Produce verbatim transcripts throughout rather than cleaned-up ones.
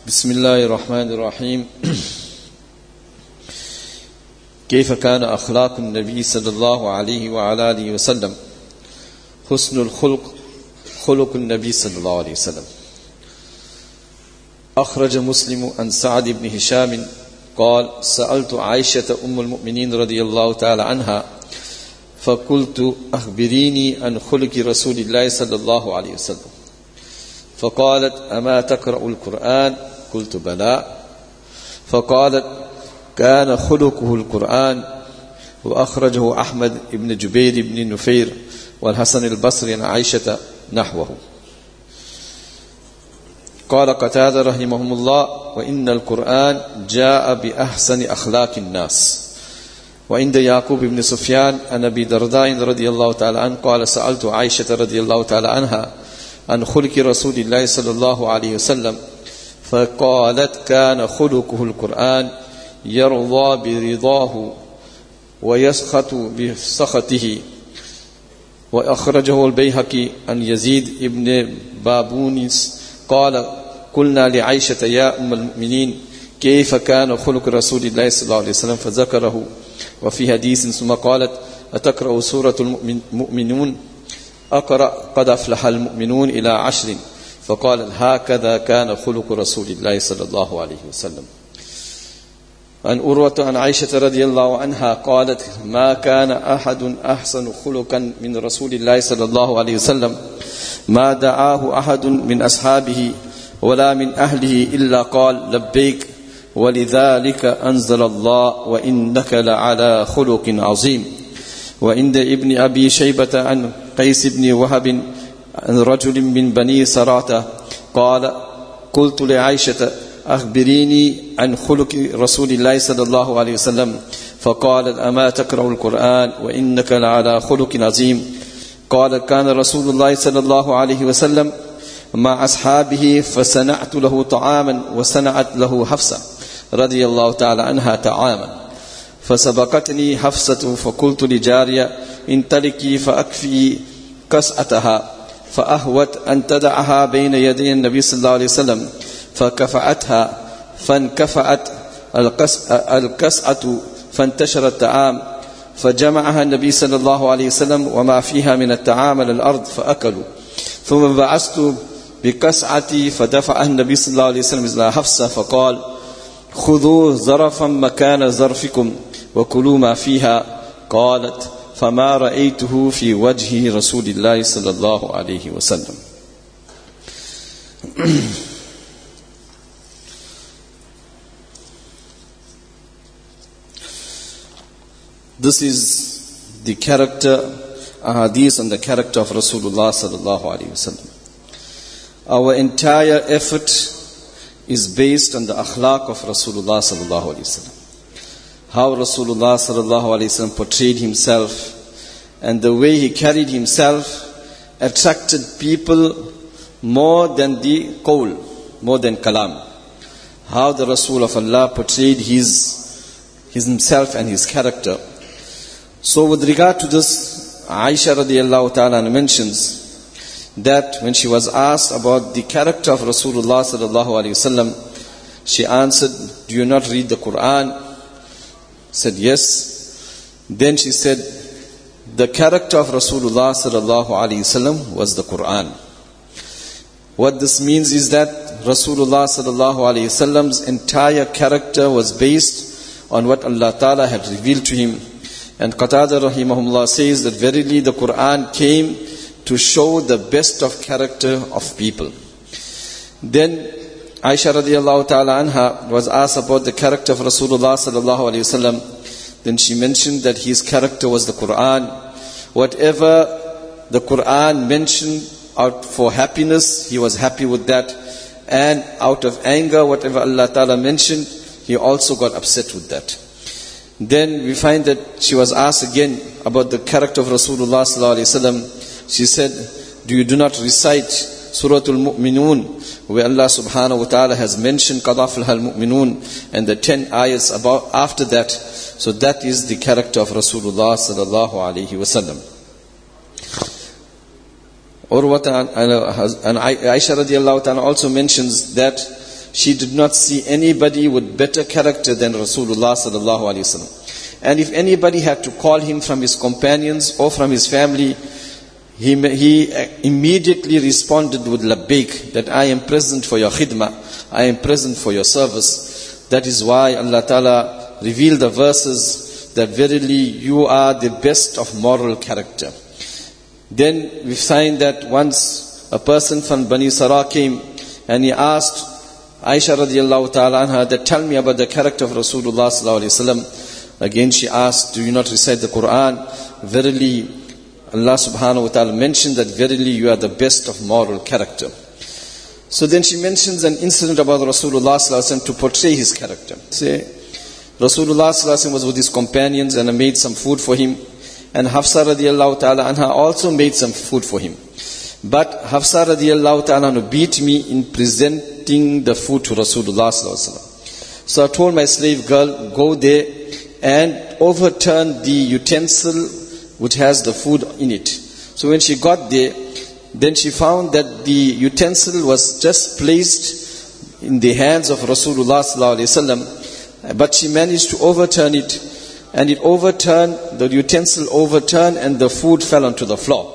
بسم الله الرحمن الرحيم. كيف كان أخلاق النبي صلى الله عليه وعلى آله وسلم؟ حسن الخلق خلق النبي صلى الله عليه وسلم. أخرج مسلم عن سعد بن هشام قال: سألت عائشة أم المؤمنين رضي الله تعالى عنها فقلت: أخبريني عن خلق رسول الله صلى الله عليه وسلم. فقالت: أما تقرأ القرآن؟ قلت: بلى. فقالت: كان خلقه القرآن. وأخرجه أحمد بن جبير بن نفير والحسن البصري عن عائشة نحوه. قال قتادة رحمهم الله: وإن القرآن جاء بأحسن أخلاق الناس. وعند يعقوب بن سفيان عن أبي درداء رضي الله تعالى عنه قال: سألت عائشة رضي الله تعالى عنها عن خلق رسول الله صلى الله عليه وسلم فقالت: كان خلقه القرآن يرضى برضاه ويسخط بسخطه. وأخرجه البيهقي عن يزيد بن بابونس قال: قلنا لعائشة يا أم المؤمنين كيف كان خلق رسول الله صلى الله عليه وسلم؟ فذكره وفي حديث ثم قالت: أتقرأ سورة المؤمنون؟ أقرأ قد أفلح المؤمنون إلى عشر. فقال: هكذا كان خلق رسول الله صلى الله عليه وسلم. عن أروة عن عائشة رضي الله عنها قالت: ما كان أحد أحسن خلقا من رسول الله صلى الله عليه وسلم ما دعاه أحد من أصحابه ولا من أهله إلا قال: لبيك. ولذلك أنزل الله: وإنك لعلى خلق عظيم. وعند ابن أبي شيبة عن قيس بن وهب عن رجل من بني سراته قال: قلت لعائشة: أخبريني عن خلق رسول الله صلى الله عليه وسلم. فقالت: أما تقرأ القرآن؟ وإنك لعلى خلق عظيم. قال: كان رسول الله صلى الله عليه وسلم مع أصحابه فصنعت له طعاما وصنعت له حفصة رضي الله تعالى عنها طعاما. فسبقتني حفصة فقلت لجارية: انطلقي فأكفي كسعتها. فأهوت أن تدعها بين يدي النبي صلى الله عليه وسلم فكفأتها فانكفأت الكسعة فانتشر الطعام. فجمعها النبي صلى الله عليه وسلم وما فيها من الطعام على الأرض فأكلوا. ثم بعثت بكسعتي فدفعها النبي صلى الله عليه وسلم إلى حفصة فقال: خذوا ظرفا مكان ظرفكم وكلوا ما فيها. قالت: فما رأيته في وجه رسول الله صلى الله عليه وسلم. This is the character, ahadith on the character of Rasulullah sallallahu alaihi wasallam. Our entire effort is based on the akhlaq of Rasulullah sallallahu alaihi wasallam. How Rasulullah sallallahu alaihi wasallam portrayed himself and the way he carried himself attracted people more than the qawl, more than kalam. How the Rasul of Allah portrayed his, his himself and his character. So with regard to this, Aisha radiallahu ta'ala mentions that when she was asked about the character of Rasulullah sallallahu alaihi wasallam, she answered, do you not read the Quran? Said yes. Then she said, the character of Rasulullah sallallahu alaihi wasallam was the Quran. What this means is that Rasulullah sallallahu alaihi wasallam's entire character was based on what Allah Ta'ala had revealed to him. And Qatada rahimahullah says that verily the Quran came to show the best of character of people. Then Aisha radiallahu ta'ala anha was asked about the character of Rasulullah sallallahu alayhi wasallam. Then she mentioned that his character was the Quran. Whatever the Quran mentioned out for happiness, he was happy with that. And out of anger, whatever Allah ta'ala mentioned, he also got upset with that. Then we find that she was asked again about the character of Rasulullah sallallahu alaihi wasallam. She said, do you do not recite Surah Al-Mu'minun, where Allah subhanahu wa ta'ala has mentioned Qad aflaha al-mu'minun and the ten ayats about after that? So that is the character of Rasulullah sallallahu alaihi wasallam. Urwata and Aisha radiallahu ta'ala also mentions that she did not see anybody with better character than Rasulullah sallallahu alaihi wasallam. And if anybody had to call him from his companions or from his family, he, he immediately responded with labbaik, that I am present for your khidmah, I am present for your service. That is why Allah Ta'ala revealed the verses that verily you are the best of moral character. Then we find that once a person from Bani Sarah came and he asked Aisha radiallahu ta'ala anha that tell me about the character of Rasulullah sallallahu alayhi wasallam. Again she asked, do you not recite the Quran? Verily Allah subhanahu wa ta'ala mentioned that verily you are the best of moral character. So then she mentions an incident about Rasulullah sallallahu alayhi wasallam to portray his character. Say, Rasulullah sallallahu alayhi wasallam was with his companions and made some food for him. And Hafsa radiallahu ta'ala anha also made some food for him. But Hafsa radiallahu ta'ala anha beat me in presenting the food to Rasulullah sallallahu alayhi wasallam. So I told my slave girl, go there and overturn the utensil which has the food in it. So when she got there, then she found that the utensil was just placed in the hands of Rasulullah sallallahu alayhi wasallam, but she managed to overturn it, and it overturned, the utensil overturned, and the food fell onto the floor.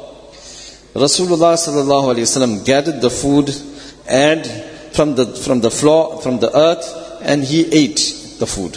Rasulullah sallallahu alayhi wasallam gathered the food and from the from the floor, from the earth, and he ate the food.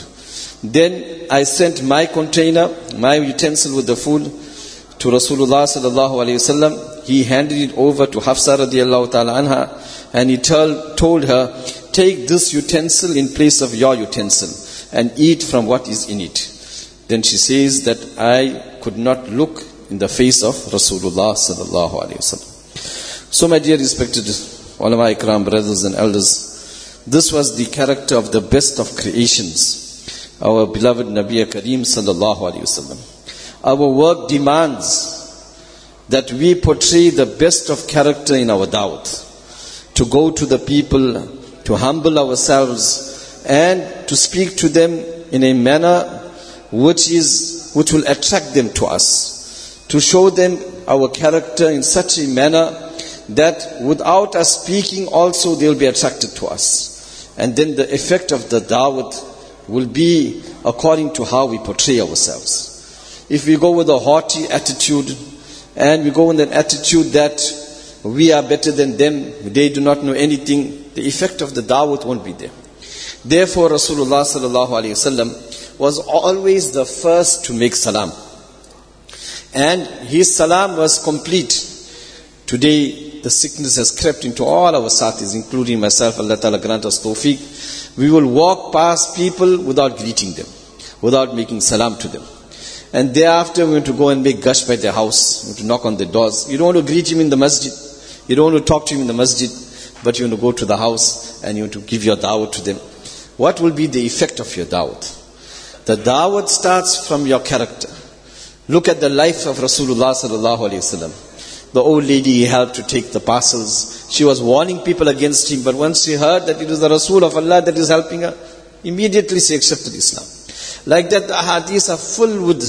Then I sent my container, my utensil with the food to Rasulullah sallallahu alayhi wasallam. He handed it over to Hafsa radiallahu ta'ala anha, and he told, told her, take this utensil in place of your utensil and eat from what is in it. Then she says that I could not look in the face of Rasulullah sallallahu alayhi wasallam. So my dear respected ulama ikram, brothers and elders, this was the character of the best of creations, our beloved Nabi Kareem sallallahu alayhi wasallam. Our work demands that we portray the best of character in our da'wat, to go to the people, to humble ourselves, and to speak to them in a manner which is which will attract them to us, to show them our character in such a manner that without us speaking also they will be attracted to us. And then the effect of the da'wat will be according to how we portray ourselves. If we go with a haughty attitude, and we go in an attitude that we are better than them, they do not know anything, the effect of the da'wat won't be there. Therefore Rasulullah sallallahu alayhi wasallam was always the first to make salam, and his salam was complete. Today the sickness has crept into all our satis, including myself. Allah Ta'ala grant us tawfiq. We will walk past people without greeting them, without making salam to them. And thereafter we want to go and make gush by their house, we want to knock on their doors. You don't want to greet him in the masjid, you don't want to talk to him in the masjid, but you want to go to the house and you want to give your da'wat to them. What will be the effect of your da'wat? The da'wat starts from your character. Look at the life of Rasulullah sallallahu alayhi wasallam. The old lady he helped to take the parcels. She was warning people against him, but once she heard that it was the Rasul of Allah that is helping her, immediately she accepted Islam. Like that, the hadiths are full with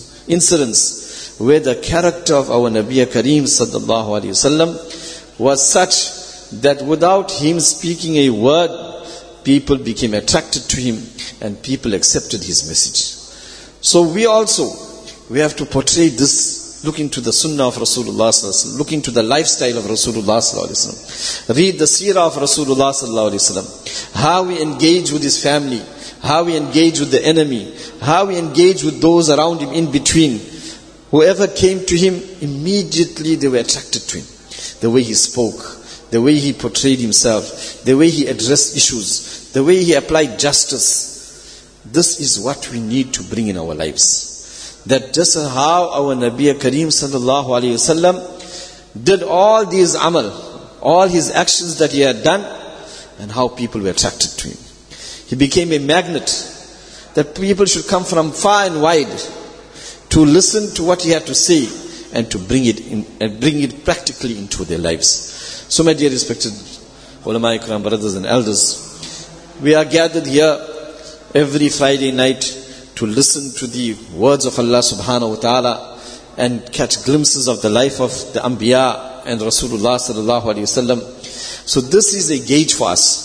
incidents where the character of our Nabi Kareem sallallahu alayhi wasallam was such that without him speaking a word, people became attracted to him and people accepted his message. So we also, we have to portray this, look into the sunnah of Rasulullah sallallahu alayhi wasallam, look into the lifestyle of Rasulullah sallallahu alayhi wasallam, read the seerah of Rasulullah sallallahu alayhi wasallam, how we engage with his family, how we engage with the enemy, how we engage with those around him in between. Whoever came to him, immediately they were attracted to him. The way he spoke, the way he portrayed himself, the way he addressed issues, the way he applied justice. This is what we need to bring in our lives. That just how our Nabi Kareem sallallahu alayhi wasallam did all these amal, all his actions that he had done, and how people were attracted to him. He became a magnet that people should come from far and wide to listen to what he had to say and to bring it in, and bring it practically into their lives. So my dear respected ulama ikram, brothers and elders, we are gathered here every Friday night to listen to the words of Allah subhanahu wa ta'ala and catch glimpses of the life of the Anbiya and Rasulullah sallallahu alayhi wasallam. So this is a gauge for us,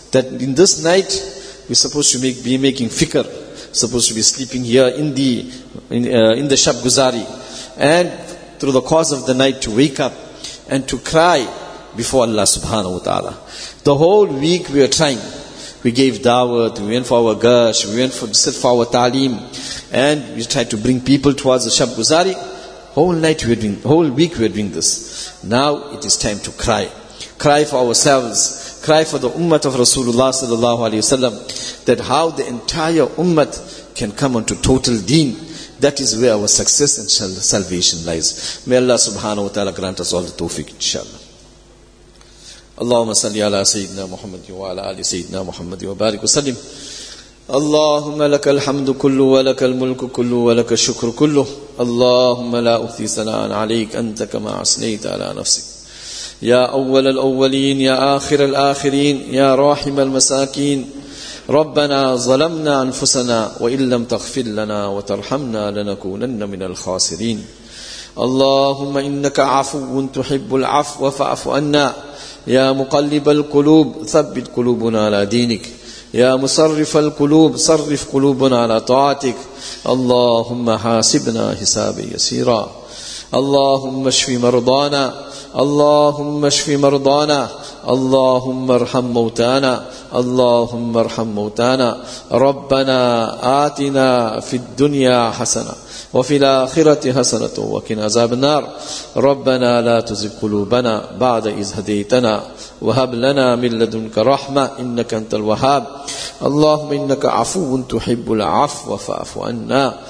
that in this night we're supposed to make, be making fikr, supposed to be sleeping here in the in, uh, in the Shab Guzari, and through the course of the night to wake up and to cry before Allah subhanahu wa ta'ala. The whole week we were trying. We gave dawah, we went for our gash, we went for sit for our ta'aleem, and we tried to bring people towards the Shab Guzari. Whole night we were doing, whole week we were doing this. Now it is time to cry. Cry for ourselves. Cry for the ummah of Rasulullah sallallahu alaihi wasallam, that how the entire ummah can come onto total deen. That is where our success and salvation lies. May Allah subhanahu wa ta'ala grant us all the tawfiq, inshallah. Allahumma salli ala Sayyidina Muhammad wa ala ali Sayyidina Muhammad wa barik wa sallim. Allahumma lakal hamdu kullu wa lakal mulku kullu wa lakal shukru kullu. Allahumma la uthni sana'an alayk anta kama asnayta ala nafsik. Ya awwal al-awwalin, ya akhir al-akhirin, ya rahim al-masakin. ربنا ظلمنا أنفسنا وإن لم تغفر لنا وترحمنا لنكونن من الخاسرين. اللهم إنك عفو تحب العفو فاعف عنا. يا مقلب القلوب ثبت قلوبنا على دينك. يا مصرف القلوب صرف قلوبنا على طاعتك. اللهم حاسبنا حسابا يسيرا. اللهم اشف مرضانا. اللهم اشف مرضانا. اللهم ارحم موتانا. اللهم ارحم موتانا. ربنا آتنا في الدنيا حسنة وفي الآخرة حسنة وقنا عذاب النار. ربنا لا تزغ قلوبنا بعد إذ هديتنا وهب لنا من لدنك رحمة إنك أنت الوهاب. اللهم إنك عفو تحب العفو فاعف عنا.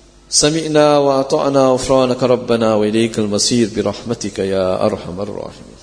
سمعنا وأطعنا غفرانك ربنا وإليك المصير برحمتك يا أرحم الراحمين.